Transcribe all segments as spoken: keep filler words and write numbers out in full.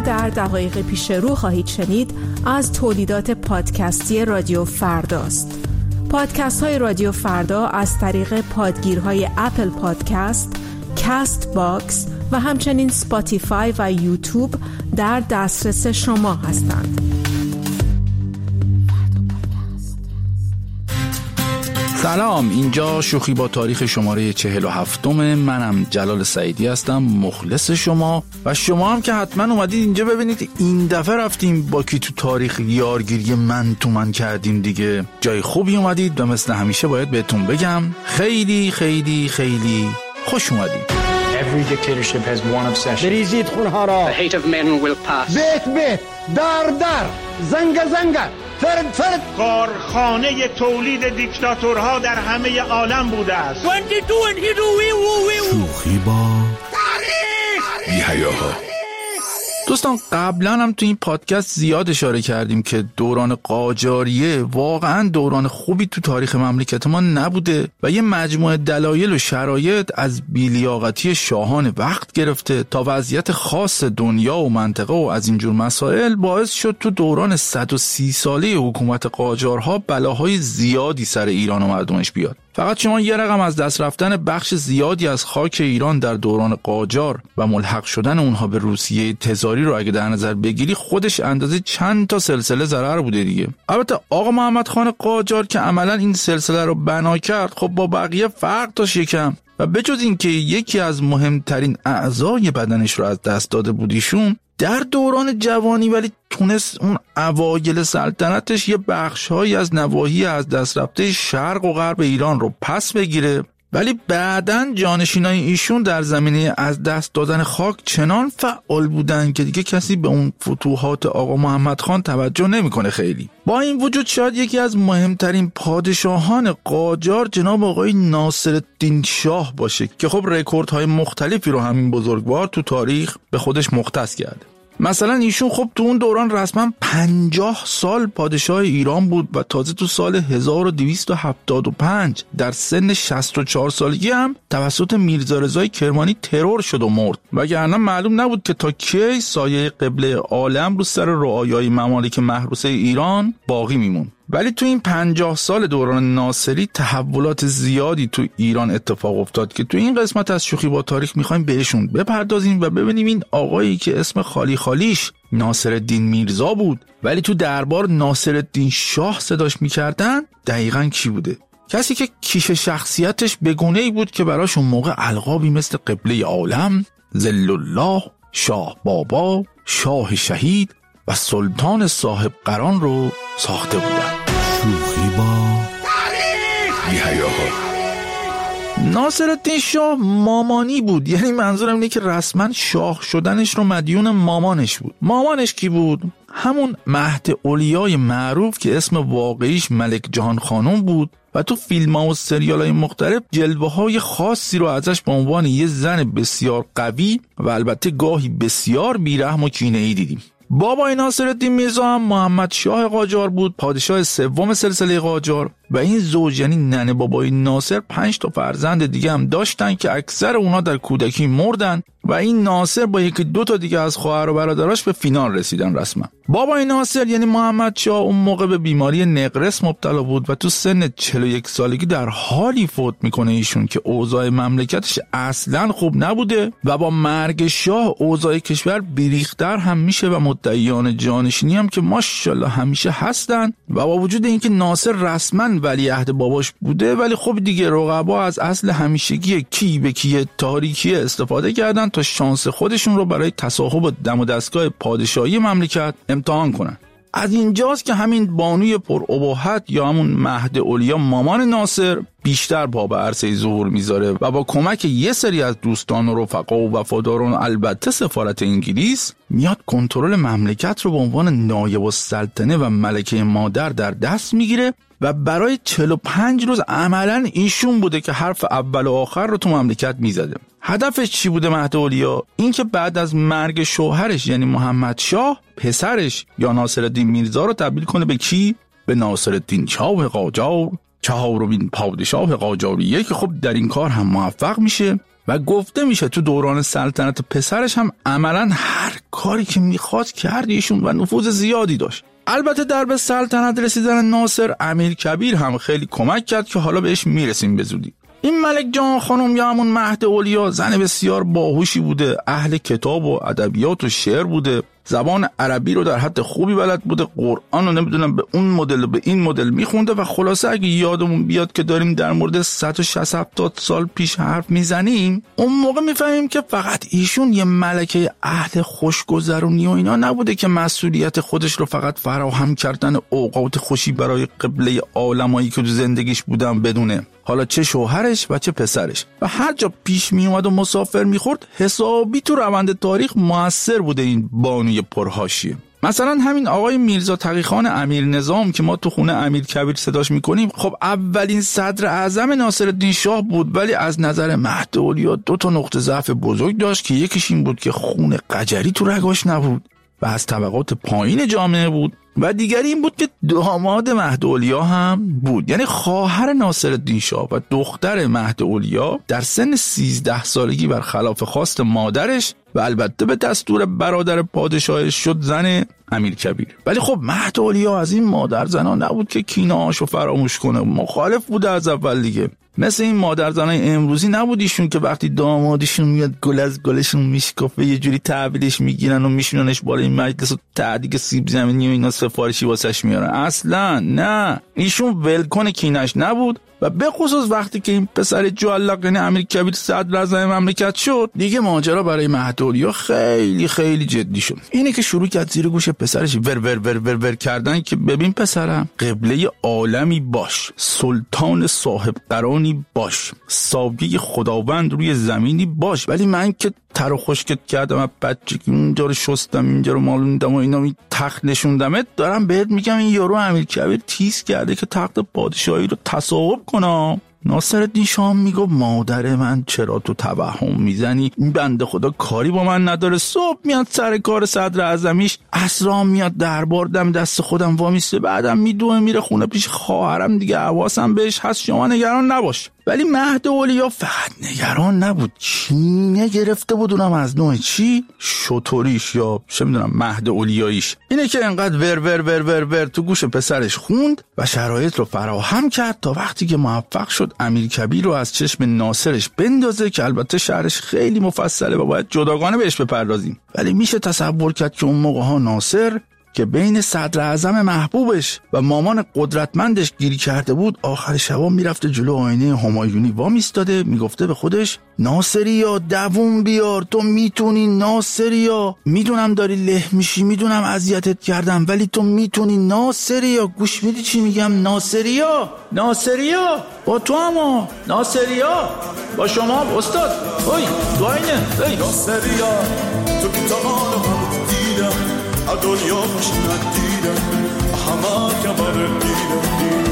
در دقایق پیش رو خواهید شنید از تولیدات پادکستی رادیو فرداست. پادکست های رادیو فردا از طریق پادگیرهای اپل پادکست، کاست باکس و همچنین سپاتیفای و یوتیوب در دسترس شما هستند. سلام، اینجا شوخی با تاریخ شماره چهل و هفتم. منم جلال سعیدی هستم، مخلص شما و شما هم که حتما اومدید اینجا ببینید این دفعه رفتیم با کی تو تاریخ یارگیری من تو من کردیم دیگه. جای خوبی اومدید و مثل همیشه باید بهتون بگم خیلی خیلی خیلی خوش اومدید. Every dictatorship has one obsession. بریزید خونها را. The hate of men will pass. بیت بیت، در در، زنگ زنگ، فرد فرد. کارخانه تولید دیکتاتورها در همه عالم بوده است. شوخی با تاریخ بی‌حیاها. دوستان قبلا هم تو این پادکست زیاد اشاره کردیم که دوران قاجاریه واقعا دوران خوبی تو تاریخ مملکت ما نبوده و یه مجموعه دلایل و شرایط از بی‌لیاقتی شاهان وقت گرفته تا وضعیت خاص دنیا و منطقه و از اینجور مسائل باعث شد تو دوران صد و سی ساله حکومت قاجارها بلاهای زیادی سر ایران و مردمش بیاد. فقط شما یه رقم از دست رفتن بخش زیادی از خاک ایران در دوران قاجار و ملحق شدن اونها به روسیه تزاری رو اگه در نظر بگیری خودش اندازه چند تا سلسله ضرر بوده دیگه. البته آقا محمد خان قاجار که عملا این سلسله رو بنا کرد خب با بقیه فرق داشت یکم و بجز این که یکی از مهمترین اعضای بدنش رو از دست داده بودیشون، در دوران جوانی ولی تونست اون اوایل سلطنتش یه بخش‌هایی از نواحی از دست رفته شرق و غرب ایران رو پس بگیره، ولی بعداً جانشینای ایشون در زمینه از دست دادن خاک چنان فعال بودن که دیگه کسی به اون فتوحات آقا محمد خان توجه نمیکنه خیلی. با این وجود شاید یکی از مهمترین پادشاهان قاجار جناب آقای ناصرالدین شاه باشه که خب رکوردهای مختلفی رو همین بزرگوار تو تاریخ به خودش مختص کرده. مثلا ایشون خب تو اون دوران رسما پنجاه سال پادشاه ایران بود و تازه تو سال هزار و دویست و هفتاد و پنج در سن شصت و چهار سالگی هم توسط میرزا رضای کرمانی ترور شد و مرد، وگرنه معلوم نبود که تا کی سایه قبله عالم رو سر رعایای ممالک محروسه ایران باقی میمون. ولی تو این پنجاه سال دوران ناصری تحولات زیادی تو ایران اتفاق افتاد که تو این قسمت از شوخی با تاریخ میخوایم بهشون بپردازیم و ببینیم این آقایی که اسم خالی خالیش ناصرالدین میرزا بود ولی تو دربار ناصرالدین شاه صداش میکردن دقیقاً کی بوده؟ کسی که کیش شخصیتش بگونه‌ای بود که براش اون موقع القابی مثل قبله عالم، ذل الله، شاه بابا، شاه شهید و سلطان صاحب قران رو ساخته بودن. شوخی با تاریخ بی‌حیاها. ناصرالدین شاه مامانی بود، یعنی منظورم اینه که رسما شاه شدنش رو مدیون مامانش بود. مامانش کی بود؟ همون مهد اولیای معروف که اسم واقعیش ملک جهان خانم بود و تو فیلم ها و سریال های مختلف جلوه های خاصی رو ازش به عنوان یه زن بسیار قوی و البته گاهی بسیار بیرحم و کینه‌ای دیدیم. بابای ناصرالدین میرزا هم محمد شاه قاجار بود، پادشاه سوم سلسله قاجار، و این زوج یعنی ننه بابای ناصر پنج تا فرزند دیگه هم داشتن که اکثر اونا در کودکی مردن و این ناصر با یکی دو تا دیگه از خواهر و برادراش به فینال رسیدن رسما. بابای ناصر یعنی محمد شاه اون موقع به بیماری نقرس مبتلا بود و تو سن چهل و یک سالگی در حالی فوت میکنه ایشون که اوضاع مملکتش اصلا خوب نبوده و با مرگ شاه اوضاع کشور بیریختر هم میشه و مدعیان جانشینی هم که ماشاءالله همیشه هستن و با وجود اینکه ناصر رسما ولیعهد باباش بوده ولی خب دیگه رقبا از اصل همیشگی کی به کی تاریکی استفاده کردن تا شانس خودشون رو برای تصاحب دم و دستگاه پادشاهی مملکت امتحان کنن. از اینجاست که همین بانوی پر ابهت یا همون مهد اولیا مامان ناصر بیشتر پا به عرصه ظهور میذاره و با کمک یه سری از دوستان و رفقا و وفاداران و البته سفارت انگلیس میاد کنترل مملکت رو به عنوان نایب السلطنه و ملکه مادر در دست میگیره و برای چهل و پنج روز عملاً ایشون بوده که حرف اول و آخر رو تو مملکت میزده. هدفش چی بوده مهد اولیا؟ این که بعد از مرگ شوهرش یعنی محمد شاه پسرش یا ناصرالدین میرزا رو تبدیل کنه به کی؟ به ناصرالدین شاه قاجار، چهارمین پادشاه قاجاریه که خب در این کار هم موفق میشه و گفته میشه تو دوران سلطنت پسرش هم عملاً هر کاری که میخواست کرد ایشون و نفوذ زیادی داشت. البته در به سلطنت رسیدن ناصر امیرکبیر هم خیلی کمک کرد که حالا بهش میرسیم به زودی. این ملک جان خانم یا همون مهد اولیا زن بسیار باهوشی بوده، اهل کتاب و ادبیات و شعر بوده، زبان عربی رو در حد خوبی بلد بوده، قرآن رو نمیدونم به اون مدل و به این مدل میخونده و خلاصه اگه یادمون بیاد که داریم در مورد صد و شصت هفتاد سال پیش حرف میزنیم، اون موقع میفهمیم که فقط ایشون یه ملکه اهل خوشگذرونی و اینا نبوده که مسئولیت خودش رو فقط فراهم کردن اوقات خوشی برای قبله عالمایی که تو زندگیش بودن بدونه، حالا چه شوهرش و چه پسرش، و هر جا پیش می اومد و مسافر میخورد حسابی تو روند تاریخ موثر بوده این بانوی پرحاشیه. مثلا همین آقای میرزا تقیخان امیر نظام که ما تو خونه امیرکبیر صداش میکنیم، خب اولین صدر اعظم ناصرالدین شاه بود، ولی از نظر مهد اولیا دو تا نقطه ضعف بزرگ داشت که یکیش این بود که خون قجری تو رگاش نبود و از طبقات پایین جامعه بود، و دیگری این بود که داماد مهد اولیا هم بود، یعنی خواهر ناصرالدین شاه و دختر مهد اولیا در سن سیزده سالگی برخلاف خواست مادرش و البته به دستور برادر پادشاهش شد زن امیرکبیر. ولی خب مهد اولیا از این مادر زنا نبود که کینه‌هاشو فراموش کنه، مخالف بوده از اول دیگه. مثل این مادر زنای امروزی نبودیشون که وقتی دامادشون میاد گل از گلشون میشکافه یه جوری تحویلش میگیرن و میشوننش بالای مجلس و تعدیق سیب زمینی و اینا سفارشی واسش میارن. اصلا نه، ایشون ولکن کینش نبود و به خصوص وقتی که این پسر جوالق یعنی امیرکبیر صدر اعظم مملکت شد، دیگه ماجرا برای مهد اولیا خیلی خیلی جدی شد. اینه که شروع کرد زیر گوش پسرش ور ور ور ور ور کردن که ببین پسرم، قبله عالمی باش، سلطان صاحب قرانی باش، ساویه خداوند روی زمینی باش، ولی من که تر و خشکت کردم و بچگی اینجا رو شستم اینجا رو مالوندم و اینا می تخت نشوندمت، دارم بهت میگم این یارو امیرکبیر تیز کرده که تخت پادشاهی رو تصاحب کنم. ناصرالدین شاه میگه مادر من چرا تو توهم میزنی؟ این بنده خدا کاری با من نداره، صبح میاد سر کار صدر اعظمیش، عصرام میاد دربار دم دست خودم وامیسته، بعدم میدوه میره خونه پیش خواهرم دیگه، حواسم بهش هست، شما نگران نباش. ولی مهد اولیا فقط نگران نبود، کینه گرفته بود، اونم از نوع چی؟ شطوریش یا چه میدونم مهد اولیاییش. اینه که انقدر ور ور ور ور ور تو گوش پسرش خوند و شرایط رو فراهم کرد تا وقتی که موفق شد امیرکبیر رو از چشم ناصرش بندازه، که البته شهرش خیلی مفصله و باید جداگانه بهش بپردازیم. ولی میشه تصور کرد که اون موقع ها ناصر که بین صدر اعظم محبوبش و مامان قدرتمندش گیری کرده بود، آخر شبا میرفته جلو آینه همایونی وام ایستاده، میگفته به خودش ناصریا دووم بیار، تو میتونی ناصریا، میدونم داری له میشی، میدونم اذیتت کردم، ولی تو میتونی ناصریا. گوش میدی چی میگم؟ ناصریا ناصریا با تو هم، ناصریا با شما استاد. اوی تو آینه ای ناصریا تو کتابانو هم دیدم، دنیا خوش ندیدم، همه کبر دیدم.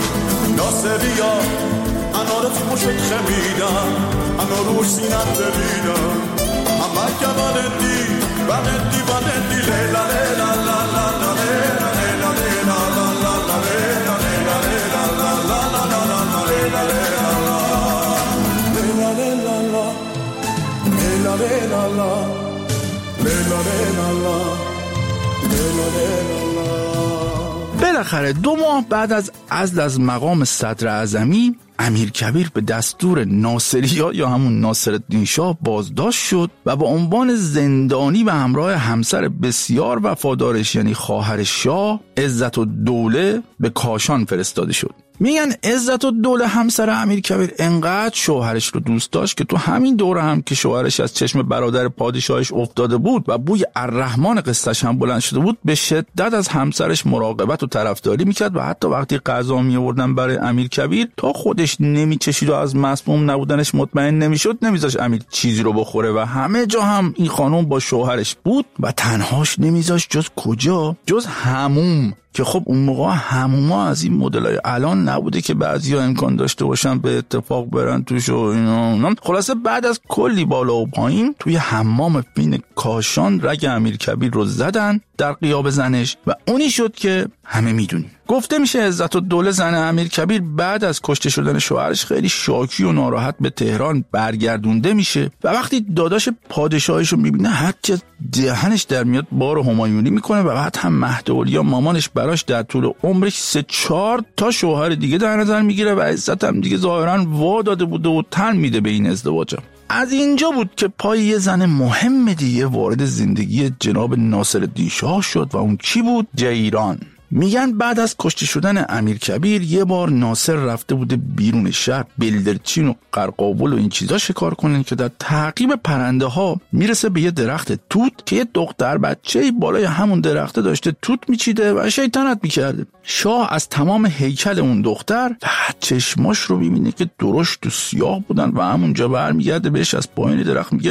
ناصریا انا رو خوشت خمیدم، انا روش سینت بریدم، همه کبر دی بلدی بلدی لیلا لیلا لا لا لا لیلا لیلا لیلا لا لا لا لیلا لیلا لیلا لا لا لا لا لیلا لیلا لیلا لیلا لیلا لیلا لیلا لیلا لیلا. بالاخره دو ماه بعد از عزل از مقام صدر اعظمی، امیرکبیر به دستور ناصریا یا همون ناصرالدین شاه بازداشت شد و با عنوان زندانی به همراه همسر بسیار وفادارش یعنی خواهر شاه عزتالدوله به کاشان فرستاده شد. میگن عزتالدوله همسر امیرکبیر انقدر شوهرش رو دوست داشت که تو همین دوره هم که شوهرش از چشم برادر پادشاهش افتاده بود و بوی الرحمن قصه‌ش هم بلند شده بود، به شدت از همسرش مراقبت و طرفداری میکرد و حتی وقتی غذا میآوردن برای امیرکبیر تا خودش نمیچشید و از مسموم نبودنش مطمئن نمیشد، نمیذاش امیر چیزی رو بخوره و همه جا هم این خانم با شوهرش بود و تنهاش نمیذاش جز کجا؟ جز حموم، که خب اون موقع حموما از این مدلای الان نبوده که بعضیا امکان داشته باشن به اتفاق برن توش و اینا. خلاصه بعد از کلی بالا و پایین توی حمام فین کاشان رگ امیرکبیر رو زدن در غیاب زنش و اونی شد که همه میدونیم. گفته میشه عزت الدوله زن امیرکبیر بعد از کشته شدن شوهرش خیلی شاکی و ناراحت به تهران برگردونده میشه و وقتی داداش پادشاهش رو میبینه هرچه دهنش در میاد بار همایونی میکنه و بعد هم مهداولیا مامانش براش در طول عمرش سه چهار تا شوهر دیگه در نظر میگیره و عزت هم دیگه ظاهرا وا داده بوده و تن میده به این ازدواج. از اینجا بود که پای یه زن مهم دیگه وارد زندگی جناب ناصرالدین شاه شد و اون کی بود؟ جیران. میگن بعد از کشته شدن امیرکبیر یه بار ناصر رفته بوده بیرون شهر بلدرچین و قرقاول و این چیزا شکار کنن که در تعقیب پرنده ها میرسه به یه درخت توت که یه دختر بچه‌ای بالای همون درخته داشته توت میچیده و شیطنت میکرده. شاه از تمام هیکل اون دختر فقط چشماش رو میبینه که درشت و سیاه بودن و همونجا برمیگرده بهش از پایین درخت میگه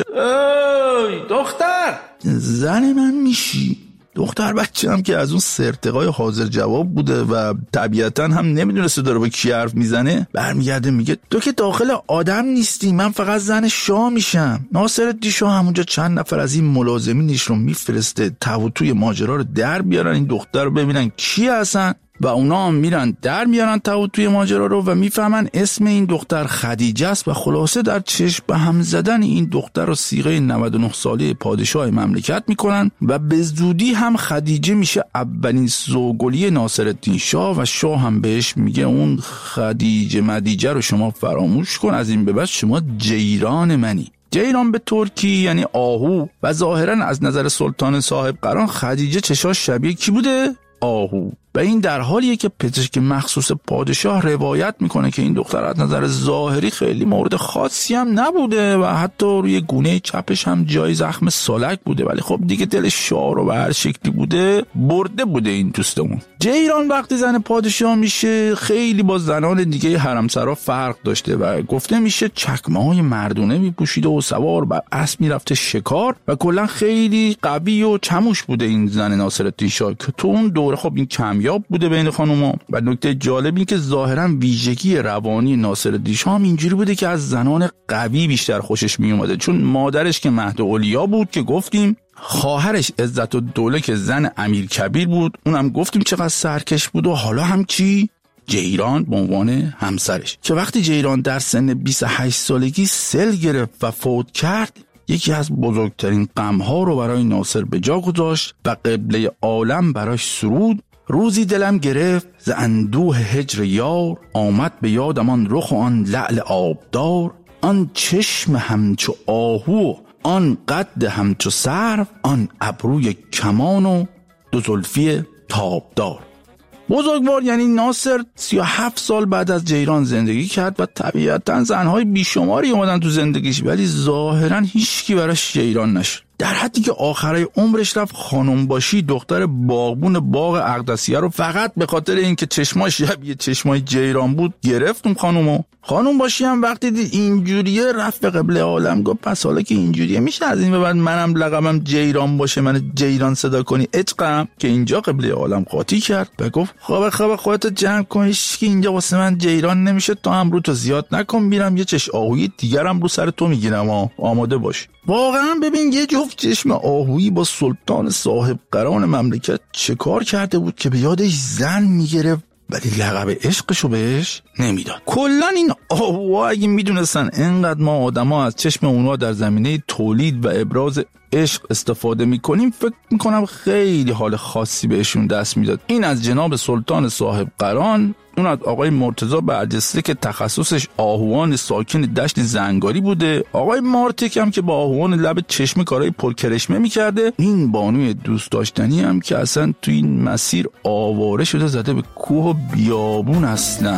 ای دختر زن من میشی؟ دختر بچه هم که از اون سرتقای حاضر جواب بوده و طبیعتا هم نمیدونسته داره با کی حرف میزنه برمیگرده میگه تو که داخل آدم نیستی، من فقط زن شاه میشم. ناصرالدین شاه همونجا چند نفر از این ملازمینش رو میفرسته تا و توی ماجرا رو در بیارن این دختر رو ببینن کی هستن و اونا هم میرن در میارن تا توی ماجرا رو و میفهمن اسم این دختر خدیجه است و خلاصه در چشم به هم زدن این دختر رو صیغه نود و نه ساله پادشاه مملکت میکنن و به زودی هم خدیجه میشه اولین زوگلی ناصرالدین شاه و شاه هم بهش میگه اون خدیجه مدیجه رو شما فراموش کن، از این به بعد شما جیران منی. جیران به ترکی یعنی آهو و ظاهرا از نظر سلطان صاحب قران خدیجه چشاش شبیه کی بوده؟ آهو. و این در حالیه که پزشک مخصوص پادشاه روایت میکنه که این دختر از نظر ظاهری خیلی مورد خاصی هم نبوده و حتی روی گونه چپش هم جای زخم سالک بوده، ولی خب دیگه دل شاه رو به هر شکلی بوده برده بوده این دوستمون. جیران وقتی زن پادشاه میشه خیلی با زنان دیگه حرمسرا فرق داشته و گفته میشه چکمه‌های مردونه میپوشیده و سوار بر اسب میرفته شکار و کلا خیلی قوی و چموش بوده این زن ناصرالدین شاه که تو اون دوره خب این کم یاب بوده بین خانوما. و نکته جالب این که ظاهرا ویژگی روانی ناصرالدین شاه اینجوری بوده که از زنان قوی بیشتر خوشش می اومده، چون مادرش که مهداولیا بود که گفتیم، خواهرش عزت الدوله که زن امیرکبیر بود اونم گفتیم چقدر سرکش بود و حالا هم چی؟ جیران به عنوان همسرش که وقتی جیران در سن بیست و هشت سالگی سل گرفت و فوت کرد یکی از بزرگترین غم‌ها رو برای ناصر به جا گذاشت و قبله عالم براش سرود. روزی دلم گرفت ز اندوه هجر یار، آمد به یادم آن رخ و آن لعل آبدار، آن چشم همچو آهو آن قد همچو سرو، آن ابروی کمان و دو زلفی تابدار. بزرگوار یعنی ناصر سی و هفت سال بعد از جیران زندگی کرد و طبیعتاً زنهای بیشماری اومدن تو زندگیش، ولی ظاهراً هیچکی براش جیران نشد، در حدی که آخرای عمرش رفت خانم باشی دختر باغبون باغ اقدسیه رو فقط به خاطر اینکه چشماش شبیه چشمای جیران بود گرفتم خانومو. خانم باشی هم وقتی دید اینجوریه رفت به قبله عالم گفت پس حالا که اینجوریه میشه از این به بعد منم لقبم جیران باشه، من جیران صدا کنی عشقم، که اینجا قبله عالم قاطی کرد و گفت خواب خواب خودت جمع کنیش که اینجا واسه من جیران نمیشه، تا هم رو تو زیاد نکن، میرم یه چش آهویی دیگرم رو سر تو میگیرم، آماده باش. واقعا ببین یه جفت چشم آهویی با سلطان صاحب قران مملکت چه کار کرده بود که به یادش زن میگرفت ولی لقب عشقشو بهش نمیداد. کلا این آهوها اگه میدونستن انقدر ما آدما از چشم اونا در زمینه تولید و ابراز عشق استفاده میکنیم، فکر میکنم خیلی حال خاصی بهشون دست میداد. این از جناب سلطان صاحب قران، اون از آقای مرتضی برجسته که تخصصش آهوان ساکن دشت زنگاری بوده، آقای مارتک هم که با آهوان لب چشم کارهای پرکرشمه میکرده، این بانوی دوست داشتنی هم که اصلا تو این مسیر آواره شده زده به کوه و بیابون اصلا.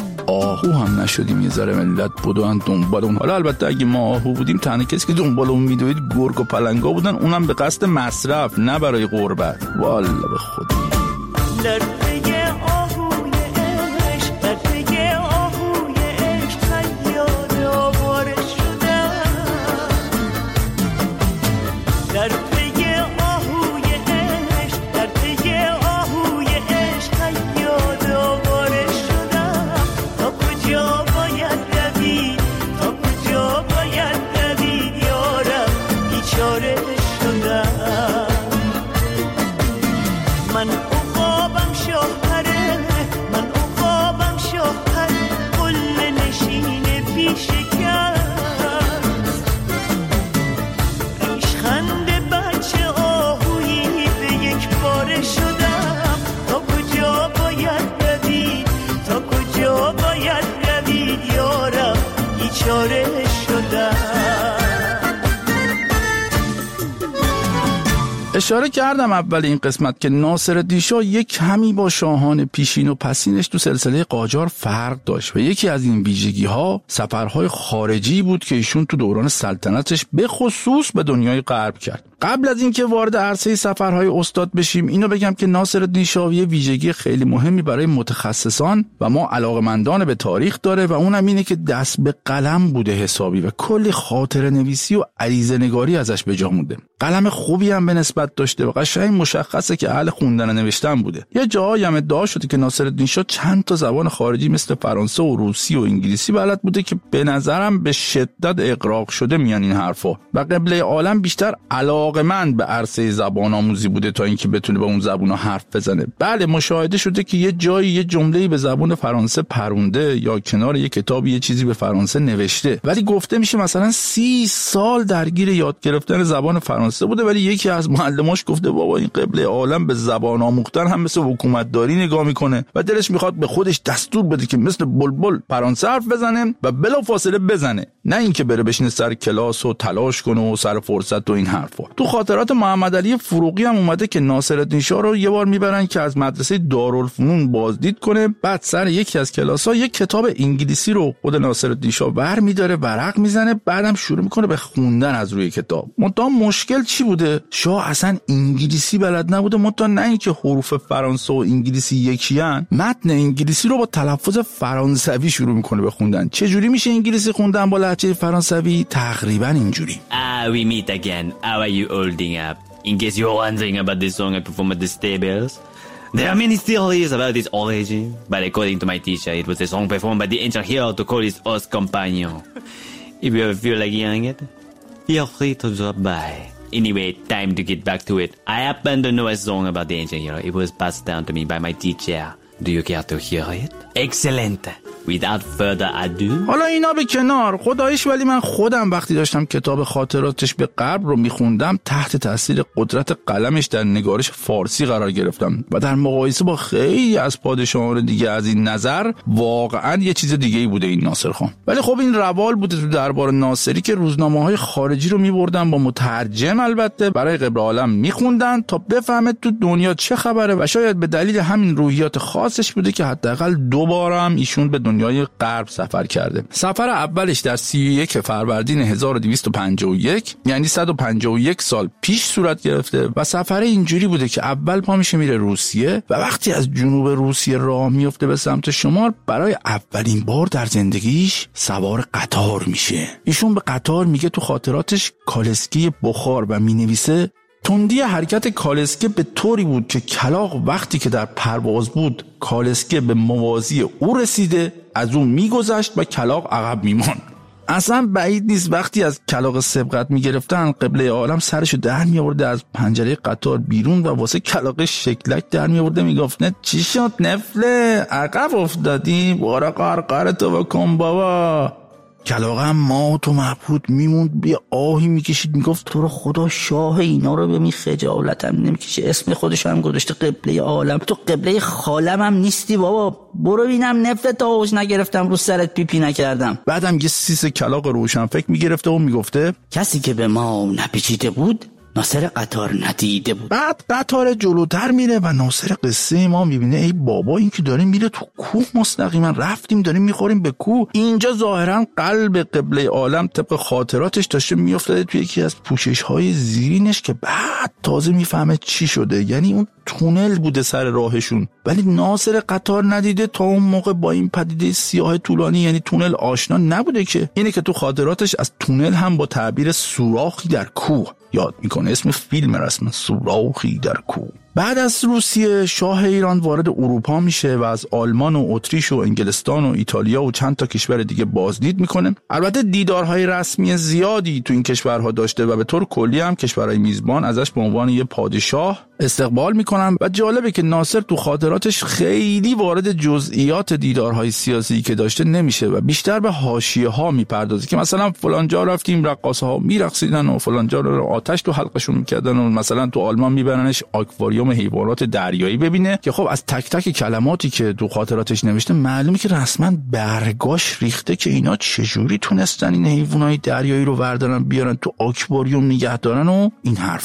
آهو هم نشدیم یه ذره ملت بودن دنبال اون. حالا البته اگه ما آهو بودیم تنها کسی که دنبال اون میدوید گرگ و پلنگا بودن، اونم به قصد مصرف نه برای قربت. والا به خدا در پی آهوی عشق، در پی آهوی عشق اشاره کردم اول این قسمت که ناصرالدین شاه یک کمی با شاهان پیشین و پسینش تو سلسله قاجار فرق داشت و یکی از این ویژگی‌ها سفرهای خارجی بود که ایشون تو دوران سلطنتش به خصوص به دنیای غرب کرد. قبل از اینکه وارد عرصه سفرهای استاد بشیم اینو بگم که ناصرالدین شاه یه ویژگی خیلی مهمی برای متخصصان و ما علاقه‌مندان به تاریخ داره و اونم اینه که دست به قلم بوده حسابی و کلی خاطره نویسی و عریضه نگاری ازش به جا مونده. قلم خوبی هم به نسبت داشته و قشنگ مشخصه که اهل خوندن و نوشتن بوده. یه جایی هم ادعا شده که ناصرالدین شاه چند تا زبان خارجی مثل فرانسه و روسی و انگلیسی بلد بوده که به نظرم به شدت اغراق شده میان این حرفا و قبله عالم بیشتر علاقه‌مند به عرصه زبان آموزی بوده تا اینکه بتونه به اون زبونا حرف بزنه. بله مشاهده شده که یه جایی یه جمله‌ای به زبان فرانسه پرونده یا کنار یه کتابی یه چیزی به فرانسه نوشته، ولی گفته میشه مثلا سی سال درگیر یاد گرفتن زبان فرانسه بوده، ولی یکی از معلماش گفته بابا این قبله عالم به زبان آموختن هم مثل حکومتداری نگاه میکنه و دلش میخواد به خودش دستور بده که مثل بلبل فرانسه حرف بزنه و بلافاصله بزنه، نه اینکه بره بشینه سر کلاس و تلاش کنه و سر فرصت و این حرفا. تو خاطرات محمد علی فروغی هم اومده که ناصرالدین شاه رو یه بار میبرن که از مدرسه دارالفنون بازدید کنه، بعد سر یکی از کلاس‌ها یک کتاب انگلیسی رو خود ناصرالدین شاه برمی‌داره ورق میزنه، بعدم شروع میکنه به خوندن از روی کتاب. منتها مشکل چی بوده؟ شاه اصلا انگلیسی بلد نبوده، منتها نه اینکه حروف فرانسه و انگلیسی یکیان، متن انگلیسی رو با تلفظ فرانسوی شروع میکنه به خوندن. چه جوری میشه انگلیسی خوندن با لهجه فرانسوی؟ تقریبا اینجوری. Ah, we meet again. How are you holding up? In case you're wondering about the song I performed at the stables, there are many theories about its origin, but according to my teacher, it was a song performed by the ancient hero to call his host companion. If you ever feel like hearing it, you're free to drop by. Anyway, time to get back to it. I happen to know a song about the ancient hero. It was passed down to me by my teacher. Do you care to hear it? Excellent. Without further ado. حالا اینا به کنار، خداییش ولی من خودم وقتی داشتم کتاب خاطراتش به غرب رو میخوندم تحت تاثیر قدرت قلمش در نگارش فارسی قرار گرفتم و در مقایسه با خیلی از پادشاهان دیگه از این نظر واقعا یه چیز دیگه ای بوده این ناصر خان. ولی خب این روال بوده تو دربار ناصری که روزنامه‌های خارجی رو میبردن با مترجم البته برای قبر عالم میخوندن تا بفهمه تو دنیا چه خبره و شاید به دلیل همین روحیات خاصش بوده که حداقل دو بار هم ایشون به دنیای غرب سفر کرده. سفر اولش در سی و یک فروردین هزار و دویست و پنجاه و یک یعنی صد و پنجاه و یک سال پیش صورت گرفته و سفر اینجوری بوده که اول پا میشه میره روسیه و وقتی از جنوب روسیه راه میفته به سمت شمال برای اولین بار در زندگیش سوار قطار میشه. ایشون به قطار میگه تو خاطراتش کالسکی بخار و مینویسه تندی حرکت کالسکه به طوری بود که کلاغ وقتی که در پرواز بود کالسکه به موازی او رسیده از اون میگذشت و کلاغ عقب میماند. اصلا بعید نیست وقتی از کلاغ سبقت میگرفتن قبله عالم سرشو در میآورده از پنجره قطار بیرون و واسه کلاغ شکلک در میآورده میگفت نه چی شد نفله عقب افتادی بارا قرقر تو بکن بابا. کلاغ هم مات و مبهوت میموند، بیا آهی میکشید میگفت تو رو خدا شاه اینا رو به می خجالتم نمیکشه، اسم خودش هم گذاشته قبله عالم، تو قبله خالم هم نیستی بابا، برو بینم نفت تا هوش نگرفتم رو سرت پیپی نکردم. بعدم یه سیس کلاغ روشن فکر میگرفته و میگفته کسی که به ما نپیچیده بود ناصر قطار ندیده بود. بعد قطار جلوتر میره و ناصر قصه ما میبینه ای بابا این که داره میره تو کوه، مستقیما رفتیم داریم میخوریم به کوه. اینجا ظاهرا قلب قبله عالم طبق خاطراتش داشته میافتاده توی یکی از پوشش های زیرینش که بعد تازه میفهمه چی شده، یعنی اون تونل بوده سر راهشون، ولی ناصر قطار ندیده تا اون موقع با این پدیده سیاه طولانی یعنی تونل آشنا نبوده که. اینه که تو خاطراتش از تونل هم با تعبیر سوراخی در کوه یاد میکنه، اسم فیلم رسما سوراخی در کوه. بعد از روسیه شاه ایران وارد اروپا میشه و از آلمان و اتریش و انگلستان و ایتالیا و چند تا کشور دیگه بازدید میکنه. البته دیدارهای رسمی زیادی تو این کشورها داشته و به طور کلی هم کشورهای میزبان ازش به عنوان یه پادشاه استقبال میکنن و جالبه که ناصر تو خاطراتش خیلی وارد جزئیات دیدارهای سیاسی که داشته نمیشه و بیشتر به حاشیه ها میپردازه که مثلا فلان جا رفتیم رقاصه ها میرقصیدن و فلان جا رو آتش تو حلقشون میکردن و مثلا تو آلمان میبرنش آکواریوم حیوانات دریایی ببینه که خب از تک تک کلماتی که تو خاطراتش نوشته معلومه که رسما برگاش ریخته که اینا چجوری تونستن این حیوانات دریایی رو بردارن بیارن تو آکواریوم نگه دارن و این حرفا.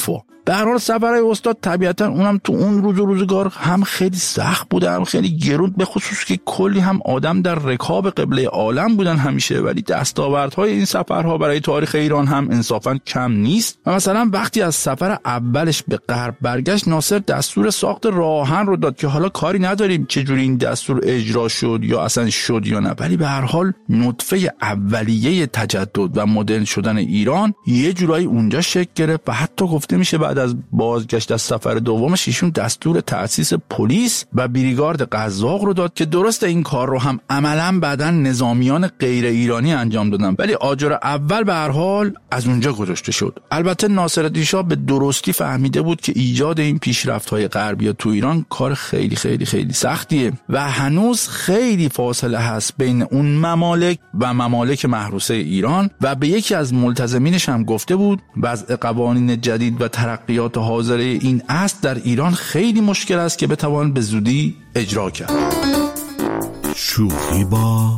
به هر حال سفرهای استاد طبیعتا اونم تو اون روز و روزگار هم خیلی سخت بوده، هم خیلی گرون، به خصوص که کلی هم آدم در رکاب قبله عالم بودن همیشه. ولی دستاوردهای این سفرها برای تاریخ ایران هم انصافا کم نیست. و مثلا وقتی از سفر اولش به غرب برگشت، ناصر دستور ساخت راهن رو داد که حالا کاری نداریم چجوری این دستور اجرا شد یا اصلا شد یا نه، ولی به هر حال نطفه اولیه تجدد و مدرن شدن ایران یه جورایی اونجا شکل گرفت. و حتی گفته میشه بعد از بازگشت از سفر دومش ایشون دستور تأسیس پلیس و بریگارد قزاق رو داد که درست این کار رو هم عملاً بعداً نظامیان غیر ایرانی انجام دادن، ولی آجر اول به هر حال از اونجا گذاشته شد. البته ناصرالدین شاه به درستی فهمیده بود که ایجاد این پیشرفت‌های غربی تو ایران کار خیلی خیلی خیلی سختیه و هنوز خیلی فاصله هست بین اون ممالک و ممالک محروسه ایران. و به یکی از ملتزمینش هم گفته بود وضع قوانین جدید و ترقیات حاضره این عصر در ایران خیلی مشکل است که بتوان به زودی اجرا کرد. شوخی با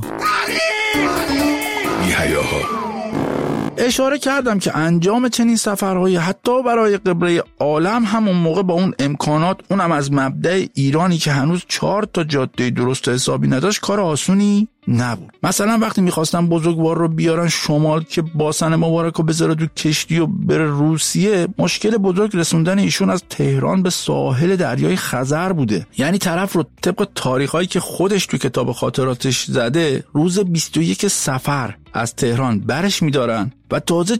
بی‌حیاها. اشاره کردم که انجام چنین سفرهایی حتی برای قبله عالم همون موقع با اون امکانات، اونم از مبدأ ایرانی که هنوز چهار تا جاده درست حسابی نداشت، کار آسونی نبود. مثلا وقتی میخواستن بزرگوار رو بیارن شمال که باسن مبارک رو بذاره تو کشتی و بره روسیه، مشکل بزرگ رسوندن ایشون از تهران به ساحل دریای خزر بوده. یعنی طرف رو طبق تاریخایی که خودش تو کتاب خاطراتش زده روز بیست و یک سفر از تهران برش میدارن و تازه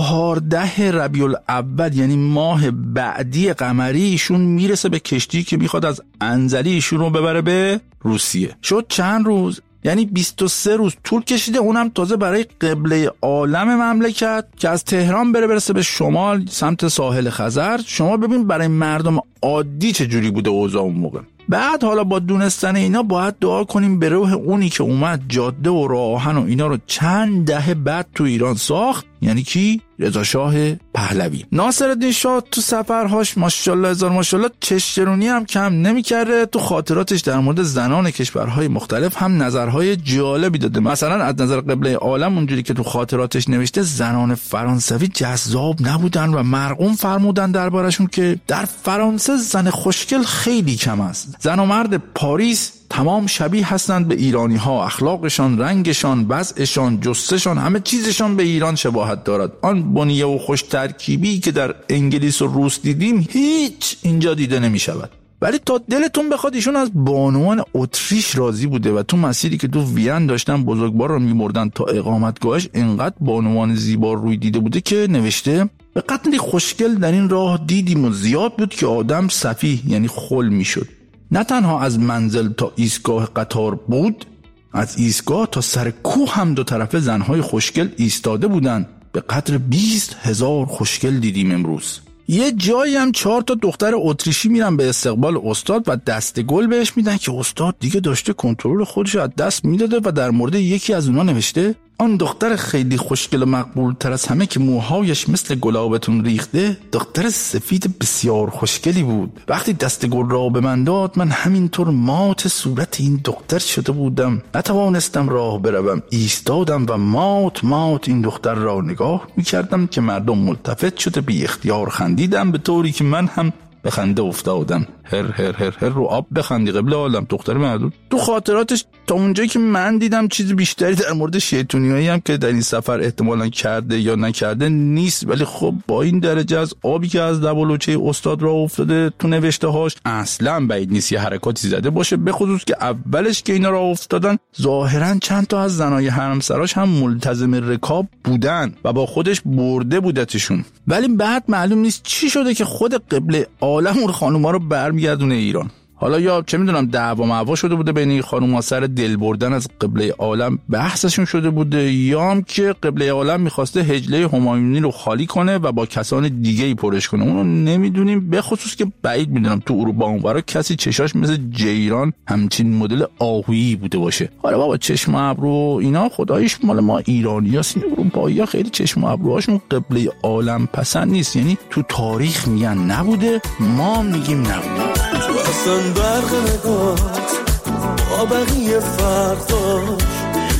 چهارده ربیع الاول یعنی ماه بعدی قمری ایشون میرسه به کشتی که میخواد از انزلی ایشون رو ببره به روسیه. شد چند روز، یعنی بیست و سه روز طول کشیده، اونم تازه برای قبله عالم مملکت که از تهران بره برسه به شمال سمت ساحل خزر. شما ببین برای مردم عادی چه جوری بوده اوضاع اون موقع. بعد حالا با دونستن اینا باید دعا کنیم به روح اونی که اومد جاده و راهن و اینا رو چند دهه بعد تو ایران ساخت، یعنی کی؟ رضا شاه پهلوی. ناصرالدین شاه تو سفرهاش ماشاءالله هزار ماشاءالله چشترونی هم کم نمی‌کرده. تو خاطراتش در مورد زنان کشورهای مختلف هم نظرهای جالبی داده. مثلا از نظر قبله عالم اونجوری که تو خاطراتش نوشته، زنان فرانسوی جذاب نبودن و مرقوم فرمودن دربارشون که در فرانسه زن خوشگل خیلی کم است. زن و مرد پاریس تمام شبیه هستند به ایرانی ها، اخلاقشان، رنگشان، وضعشان، جستشان، همه چیزشان به ایران شباهت دارد. آن بنیه و خوش ترکیبی که در انگلیس و روس دیدیم هیچ اینجا دیده نمی شود. ولی تا دلتون بخواد ایشون از بانوان اتریش راضی بوده و تو مسیری که تو وین داشتن بزرگوار رو می‌بردن تا اقامتگاهش اینقدر بانوان زیبا روی دیده بوده که نوشته به قدری خوشگل در این راه دیدیم و زیاد بود که آدم سفیه یعنی خل میشد. نه تنها از منزل تا ایستگاه قطار بود، از ایستگاه تا سر کوه هم دو طرفه زنهای خوشگل ایستاده بودن. به قدر بیست هزار خوشگل دیدیم امروز. یه جایی هم چهار تا دختر اتریشی میرن به استقبال استاد و دست گل بهش میدن که استاد دیگه داشته کنترل خودش از دست میداده و در مورد یکی از اونا نوشته آن دختر خیلی خوشگل و مقبول تر از همه که موهایش مثل گلابتون ریخته، دختر سفید بسیار خوشگلی بود. وقتی دست گل را به من داد، من همینطور مات صورت این دختر شده بودم، نتوانستم راه بروم. ایستادم و مات مات این دختر را نگاه میکردم که مردم ملتفت شده بی اختیار خندیدم، به طوری که من هم به خنده افتادم. هر هر هر هر رو آب بخندی قبل عالم دختر مردود. تو خاطراتش تا اونجایی که من دیدم چیز بیشتری در مورد شیطونیایی هم که در این سفر احتمالاً کرده یا نکرده نیست، ولی خب با این درجه از آبی که از لب و لوچه استاد را افتاده تو نوشته هاش اصلاً بعید نیست یه حرکاتی زده باشه، به خصوص که اولش که اینا را افتادن ظاهراً چند تا از زنای حرمسراش هم ملتزم رکاب بودن و با خودش برده بودتشون. ولی بعد معلوم نیست چی شده که خود قبله عالم اون خانوما رو برمیگردونه ایران. حالا یا چه میدونم دعوا معوا شده بوده بین این خانوما سر دل بردن از قبله عالم بحثشون شده بوده، یا هم که قبله عالم میخواسته حجله همایونی رو خالی کنه و با کسان دیگه ای پرش کنه. اونو نمیدونیم، به خصوص که بعید میدونم تو اروپا اونورا کسی چشاش مثل جیران همچین مدل آهویی بوده باشه. حالا بابا چشم ابرو اینا خداییش مال ما ایرانیاست، این اروپایی‌ها خیلی چشم ابروهاشون قبله عالم پسند نیست. یعنی تو تاریخ میگن نبوده، ما میگیم نبوده. اصلا برق نگاه با بقیه فرداش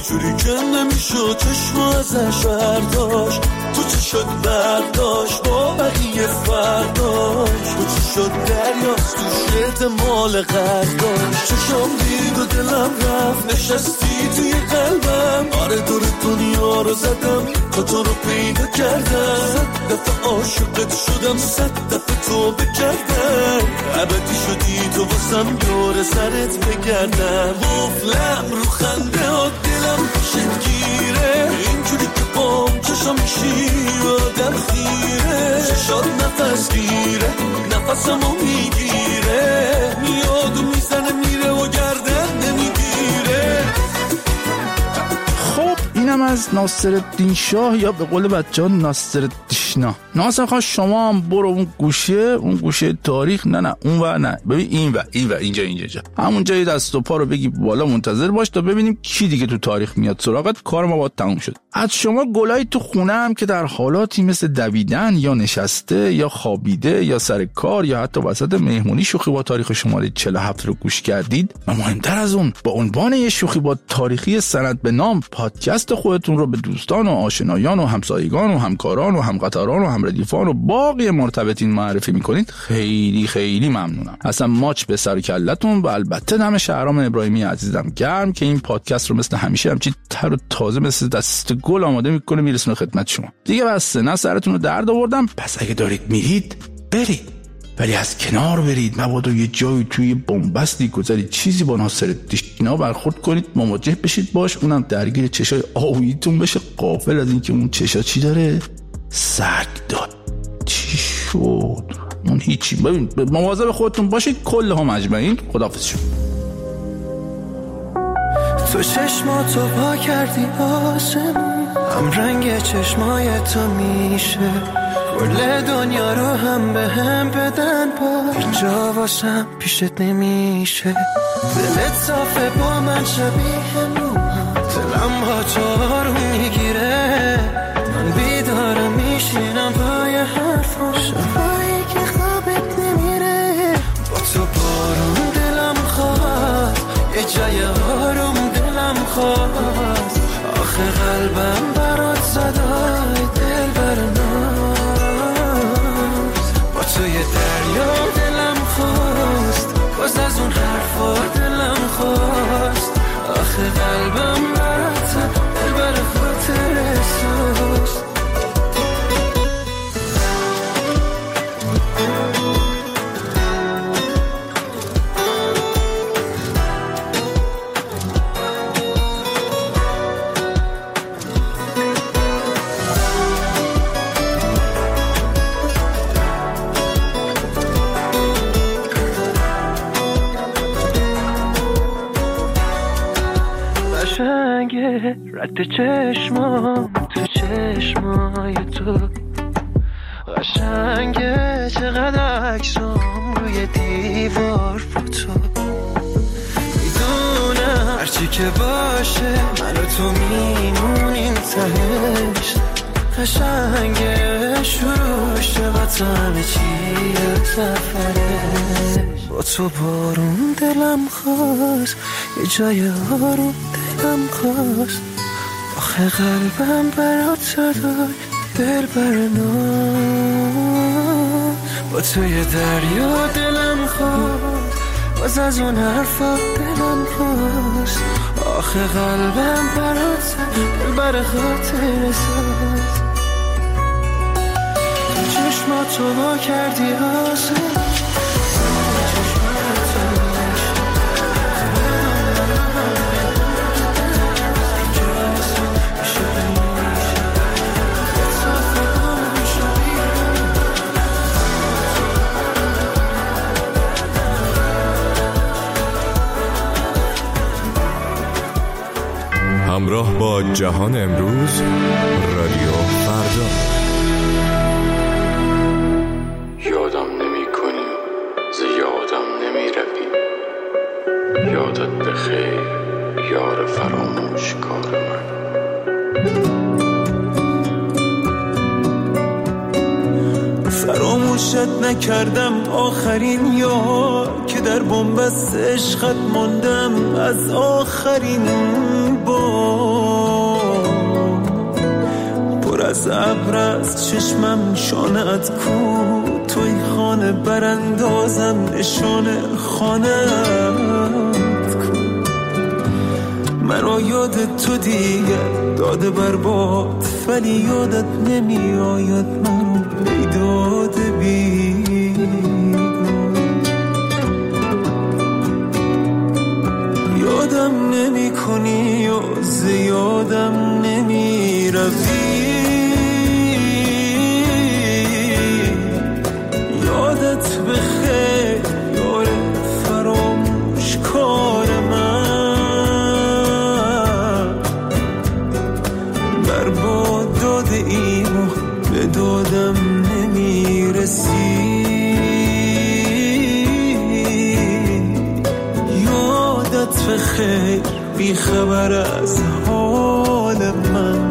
جوری که نمیشد چشم ازش برداشت. تو چی شد برداشت با بقیه فرداشت. تو چی شد دریاست تو احتمال قداشت. چشم دید و دلم رفت نشستی توی قلبم. آره دور دنیا رو زدم تا تو رو پیدا کردم. صد دفعه عاشقت شدم صد دفعه تو بکردم. ابدی شدی تو واسم دور سرت بگردم. مفلم رو خنده ها دلم شد گیره. اینجوری که بام چشم میشی آدم خیره. شاد نفس گیره نفسمو میگیره. میاد و میزنه میره و گردن نمیگیره. خب اینم از ناصرالدین شاه یا به قول بچه‌ها ناصرالدین. ناصر خان شما هم برو اون گوشه، اون گوشه تاریخ، نه نه اون ور نه، ببین این ور این ور اینجا اینجا جا. همون جای دست و پا رو بگی بالا منتظر باش تا ببینیم کی دیگه تو تاریخ میاد سراغت. کار ما با تموم شد. از شما گلای تو خونه هم که در حالاتی مثل دویدن یا نشسته یا خوابیده یا سر کار یا حتی وسط مهمونی شوخی با تاریخ شماره چهل و هفت رو گوش کردید و مهمتر از اون با عنوان یه شوخی با تاریخی سند به نام پادکست خودتون رو به دوستان و آشنایان و همسایگان و همکاران و همقطاران و همردیفان و باقی مرتبطین معرفی میکنید خیلی خیلی ممنونم. اصلا ماچ به سر کلتون و البته دم شهرام ابراهیمی عزیزم گرم که این پادکست رو مثل همیشه همچین تر و تازه مثل دست گل آماده میکنه میرسونه خدمت شما. دیگه بس نه سرتون رو درد آوردم. پس اگه دارید میرید برید، ولی از کنار برید، مبادا یه جایی توی بنبستی گذارید چیزی با ناصرالدین برخورد کنید مواجه بشید باش، اونم درگیر چشای آویتون بشه، غافل از اینکه اون چشا چی داره؟ سگ داد. چی شد؟ اون هیچی. ببین مواظب خودتون باشید. کل هم مجمعین. خداحافظ شد. تو چشماتو پا کردی آسمون، هم رنگ چشمای تو میشه کل دنیا رو هم به هم بدن با اینجا واسم پیشت نمیشه. دلت صافه با من شبیه موها، دلم با تو آروم میگیره. من بیدارم میشینم پای حرفم، شبایی که خوابت نمیره. با تو بارون دلم خواست، یه جای آروم دلم خواست. آخه قلبم برات صدای دل برناز. با توی دریا دلم خواست، باز از اون حرفا دلم خواست. آخه قلبم برات دل بر خاطر احساس. رد چشمام تو چشمای تو قشنگه، چقدر عکسام روی دیوار فوتو. میدونم هرچی که باشه منو تو میمونیم تهش. قشنگه شروع شد همه چیه سفرش. با تو بارون دلم خواست، یه جای آروم دلم خواست. آخه قلبم برات صدای دل برناز. با توی دریا دلم خواست، باز از اون حرفا دلم خواست. آخه قلبم برات صدای دل بر خاطر ساز. چشماتو وا کردی آسان، همراه با جهان امروز رادیو فردا. یادم نمی کنی، زیادم نمی روی. یادت بخیر یار فراموشکار من. فراموش فراموشت نکردم آخرین یار که در بنبست عشقت ماندم از آخرین بار. پر از ابر از چشمم شانه‌ات کو، توی خانه براندازم نشانه خانه‌ات کو. مرا یاد تو دیگه داده برباد، ولی یادت نمی آید مرا بیداد بیداد. یادم نمی کنی و زیادم نمی روی، یادت بخیر یار فراموش کار من. برباد داده ایم و به دادم نمیرسی، یادت بخیر بی خبر از حال من.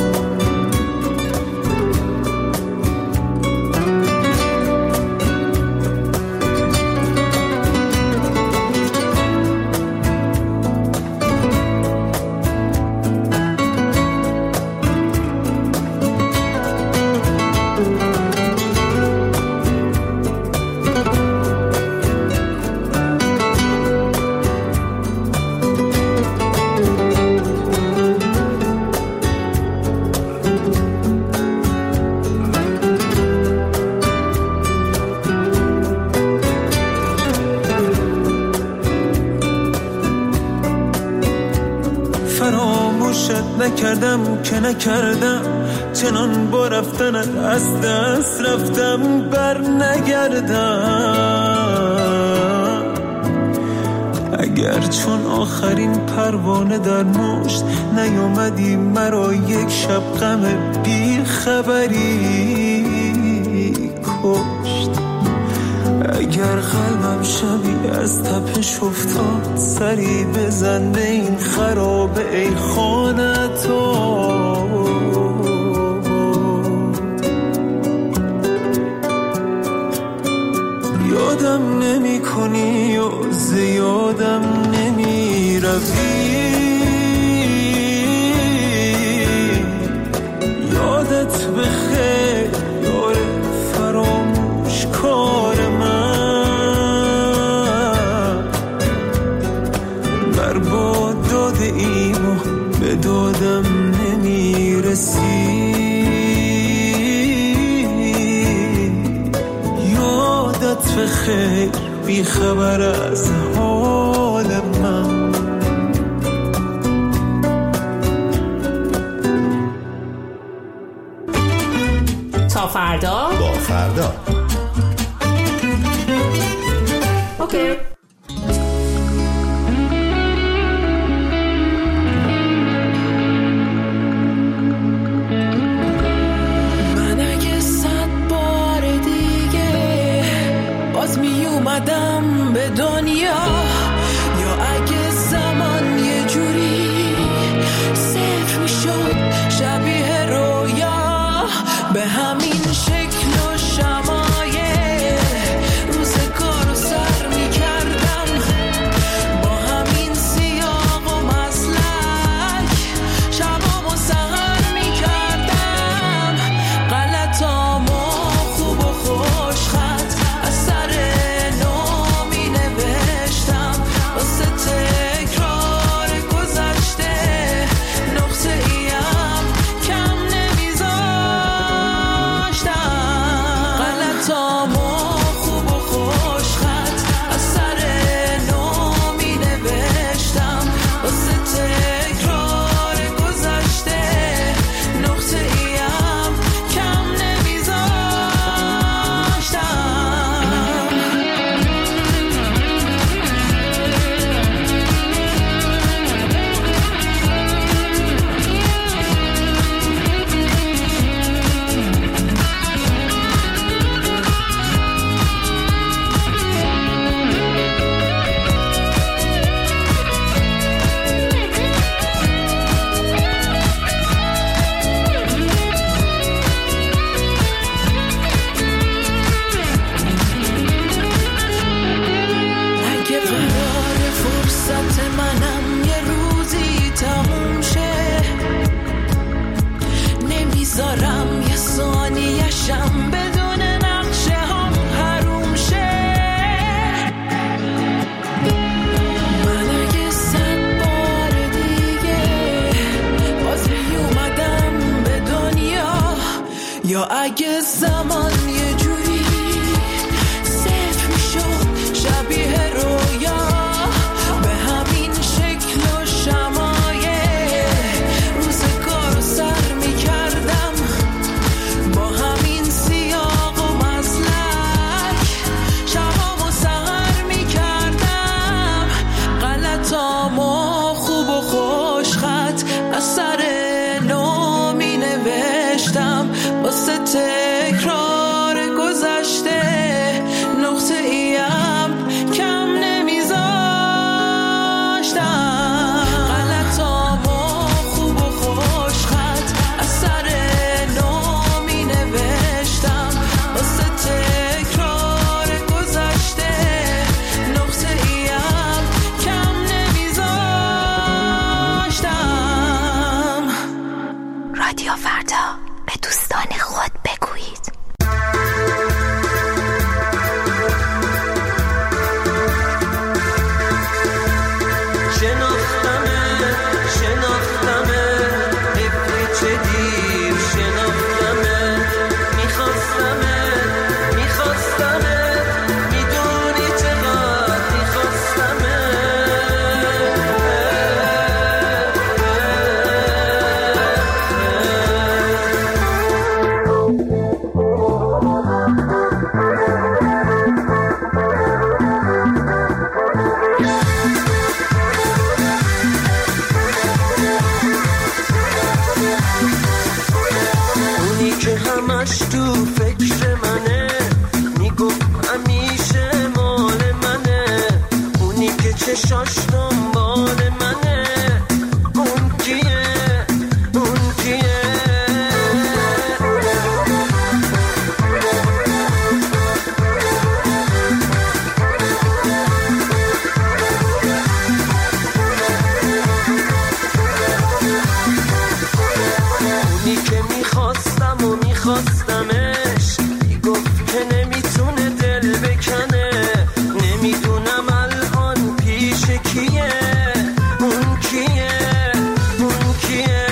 نکردم که نکردم، چنان با رفتنت از دست رفتم بر نگردم. اگر چون آخرین پروانه در مشت نیامدی مرا یک شب غم بی خبری کشت. اگر قلبم شبی از تپش افتاد، سری بزن به این خرابه ای خانه تو. یادم نمی کنی و زیادم نمی روی، یادت بخیر یار فراموش کار من. برباد داده ایم و به دادم نمیرسی، یادت بخیر بی خبر از حال من. تا فردا با فردا. اوکی. من اگه صد بار دیگه باز می اومدم به دنیا، یا اگه زمان یه جوری صفر می شد شبیه رویا، به همین شکل و شمایه روزگار رو سر می کرد یا اگه زمان یه جوری صفر میشد شبیه رویا به همین شکل و شمایه روزگار سر میکردم با همین سیاق و مزلک شبام و سهر میکردم غلطامو خوب و خوش خط از سر نو می نوشتم واسه تکرار گذشته نقطه ایم کم نمیذاشتم غلطامو خوب و خوش خط از سر نو می نوشتم واسه تکرار گذشته نقطه ایم کم نمیذاشتم. رادیو فردا، به دوستان خود بگویید. شناختمه شناختمه افری چه دیر شناختمه میخواستمه میخواستمه میدونی چقدر میخواستمه اونی که همش تو فکر منه میگفت همیشه مال منه اونی که چشاش دنبال منه اون کیه اون کیه اونی که میخواستم و میخواستمش میگفت که نمیتونه دل بکنه نمیدونم الان پیش کیه اون کیه اون کیه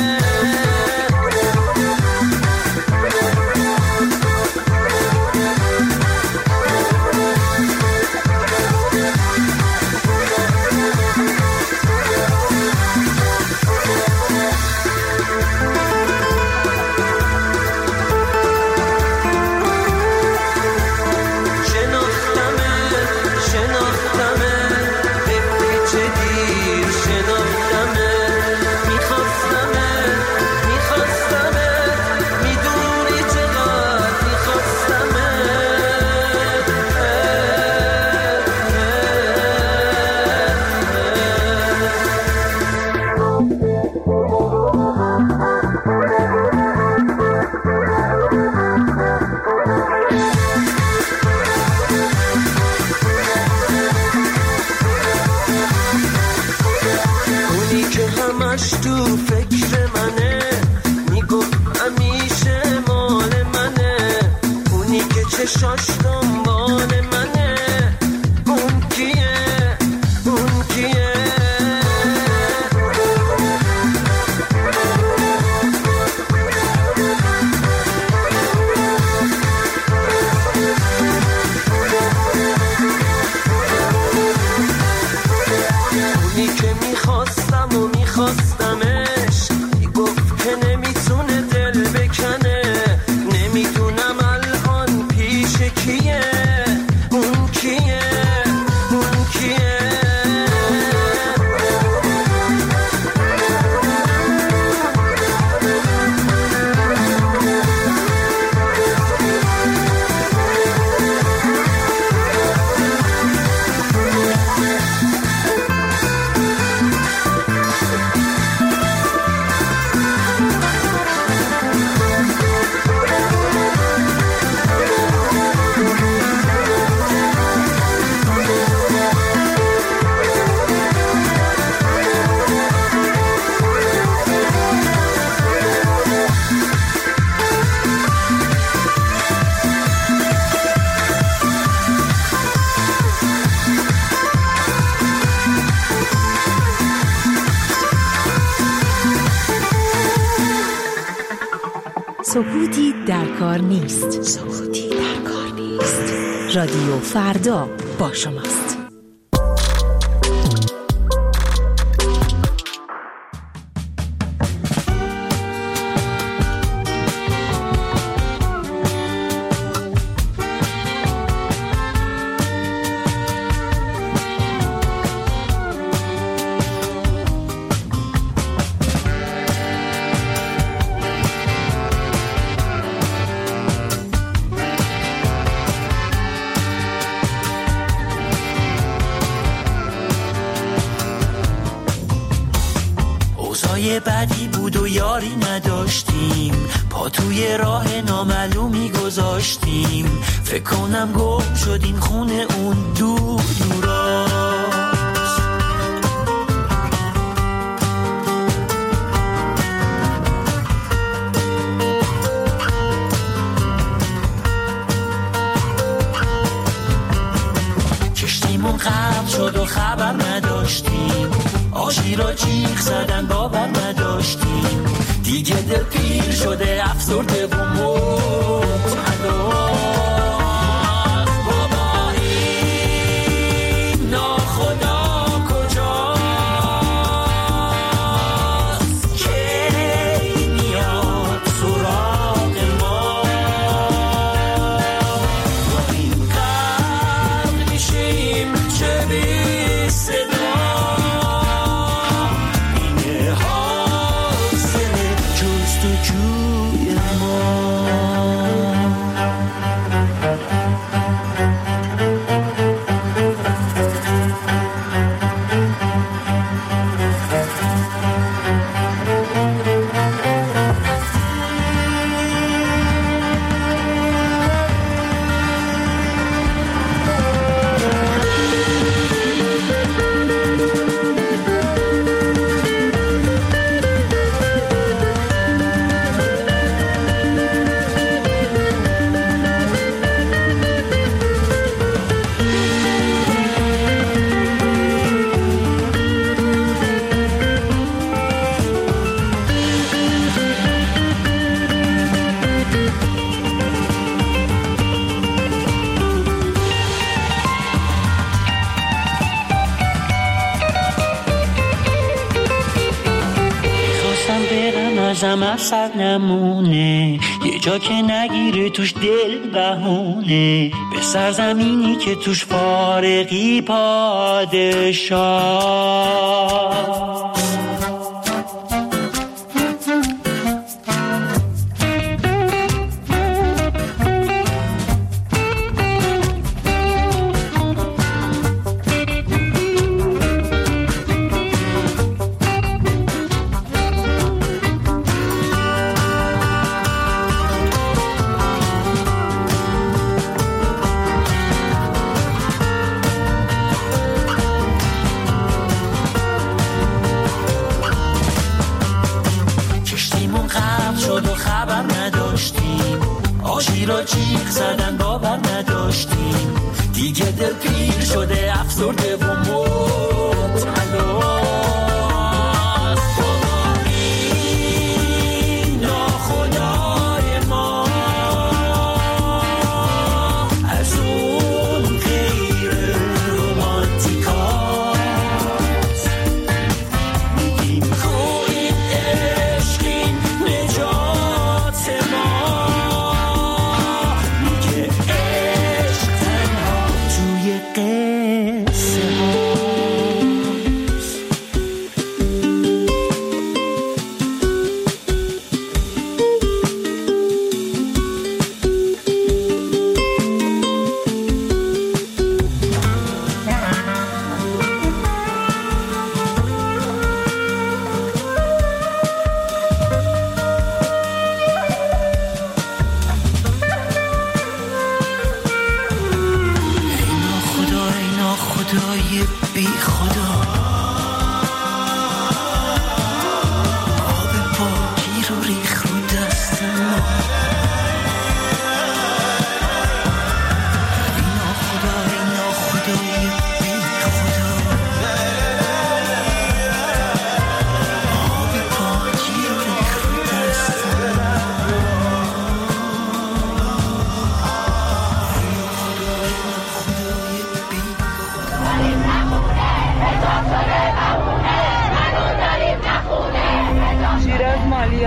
شناختمه شناختمه افری چه دیر شناختمه میخواستمه میخواستمه میدونی چقدر میخواستمه اونی که همش تو فکر منه میگفت همیشه مال منه اونی که چشاش دنبال منه اون کیه اون کیه اونی که میخواستم و میخواستمش میگفت که نمیتونه دل بکنه نمیدونم الان پیش کی سکوتی در کار نیست. سکوتی در کار نیست. رادیو فردا با شماست. بعدی بود و یاری نداشتیم، پا توی راه نامعلومی گذاشتیم، فکر کنم گم شدیم خونه اون دور دوراست. کشتیمون غرق شد و خبر نداشتیم، آشی را جیغ زدن باور نداشتیم، دیگه دل پیر شده افسرده و مبتلا. بابا این ناخدا کجاست که میاد سراغ ما؟ با این قرد میشیم چه بی صدا. ازم اثر نمونه، یه جا که نگیره توش دل بهونه، به سرزمینی که توش فارغی پادشاه. جیغ زدن باور نداشتیم، دیگه دل پیر شده افسرده و مبتلا. قصه ها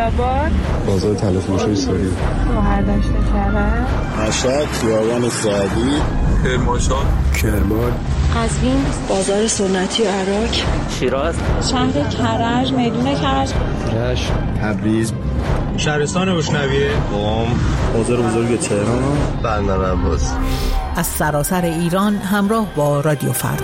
خیابان، بازار تلفروشی سوری، مهردشت کرد، مشهد، خیابان سعدی، کرمانشاه، کرمان، قزوین، بازار سنتی عراق، شیراز، شهر کرج، میدون کرج، رشت، تبریز، شهرستان گشنویه، قم، بازار بزرگ تهران، بندر عباس. از سراسر ایران همراه با رادیو فردا.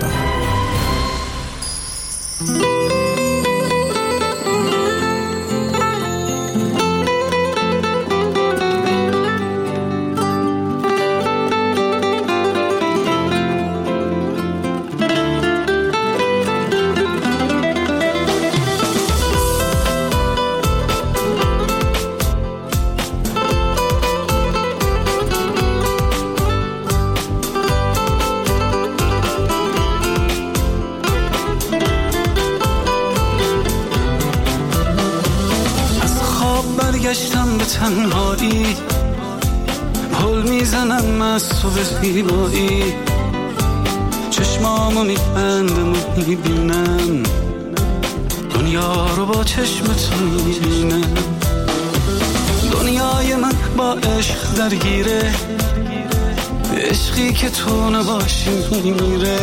برگشتم به تنهایی، پل میزنم از تو به زیبایی، چشمامو میبندم و میبینم دنیا رو با چشم تو میبینم. دنیای من با عشق درگیره، عشقی که تو نباشی میمیره،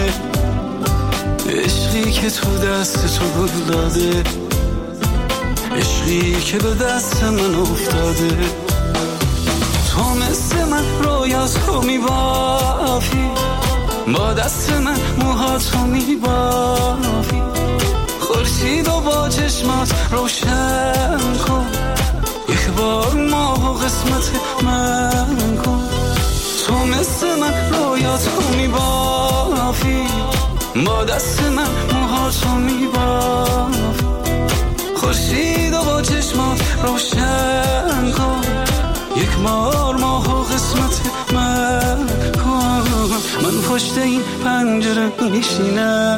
عشقی که تو دست تو گل داده، عشقی که به دست من افتاده. تو مثل من رویا تو میبافی، با دست من موهاتو میبافی، خورشید و با چشمات روشن کن، یک بار ماه و قسمت من کن. تو مثل من رویا تو میبافی، با دست من موهاتو میبافی، خورشید و با چشمات روشن کن، یک بار ماه و قسمت من کن. من پشت این پنجره میشینم،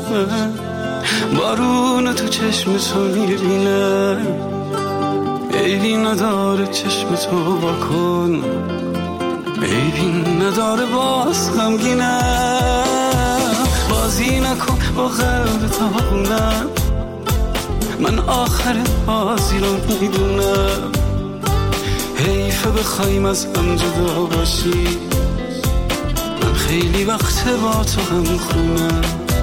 بارون تو چشم تو میبینم، عیبی نداره چشم تو واکن، عیبی نداره باز غمگینم، بازی نکن با قلب تاونم، من آخر بازی رو میدونم، حیفه بخوایم از هم جدا باشی، من خیلی وقت با تو هم خونم.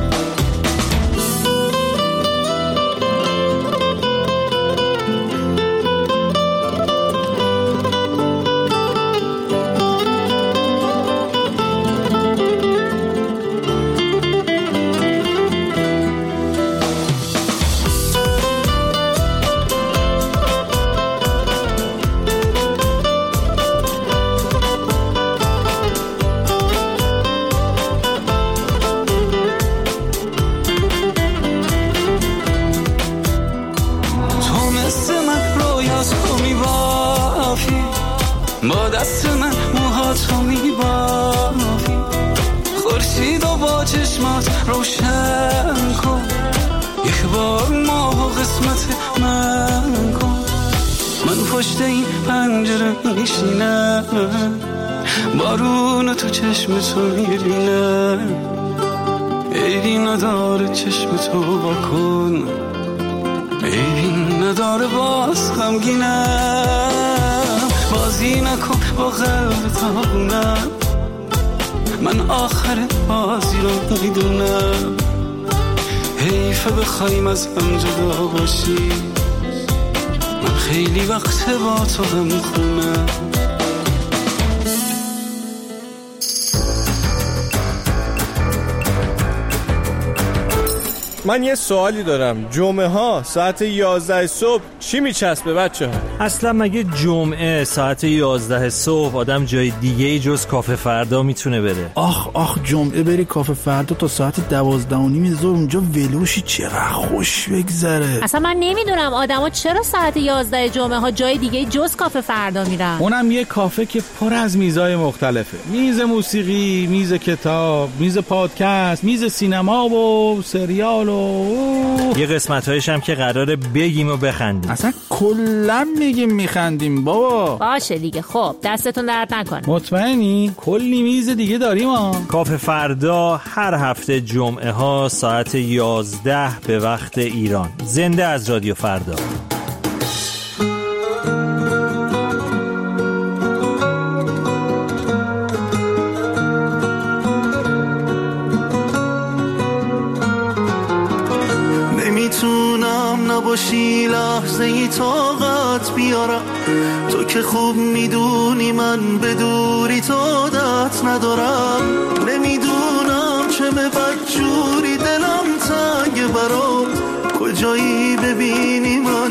با دست من موهاتو میبافی، خورشید و با چشمات روشن کن، یک بار ماه و قسمت من کن. من پشت این پنجره میشینم، بارون تو چشم تو میبینم، عیبی نداره چشم تو واکن، عیبی نداره باز غمگینم، بازی نکن با قلب تاونم، من آخر بازی رو میدونم، حیفه بخوایم از هم جدا باشی، من خیلی وقت با تو هم خونم. من یه سوالی دارم، جمعه ها ساعت یازده صبح چی میچسبه بچه ها؟ اصلا مگه جمعه ساعت یازده صبح آدم جای دیگه جز کافه فردا میتونه بره؟ آخ آخ جمعه بری کافه فردا تا ساعت دوازده و نیم ظهر اونجا ولوشی، چقدر خوش بگذره. اصلا من نمیدونم آدما چرا ساعت یازده جمعه ها جای دیگه جز کافه فردا میرن. اونم یه کافه که پر از میزای مختلفه، میز موسیقی، میز کتاب، میز پادکست، میز سینما و سریال و یه قسمت‌هایش هم که قراره بگیم و بخندیم. اصلا کلا میگیم میخندیم بابا. باشه دیگه، خب دستتون درد نکنه. مطمئنی؟ کلی میز دیگه داریم ها. کافه فردا هر هفته جمعه ها ساعت یازده به وقت ایران، زنده از رادیو فردا. باشی لحظه ای طاقت بیارم. تو که خوب میدونی من به دوری تو عادت ندارم. نمیدونم چه به بدجوری دلم تنگ برام، کجایی ببینی من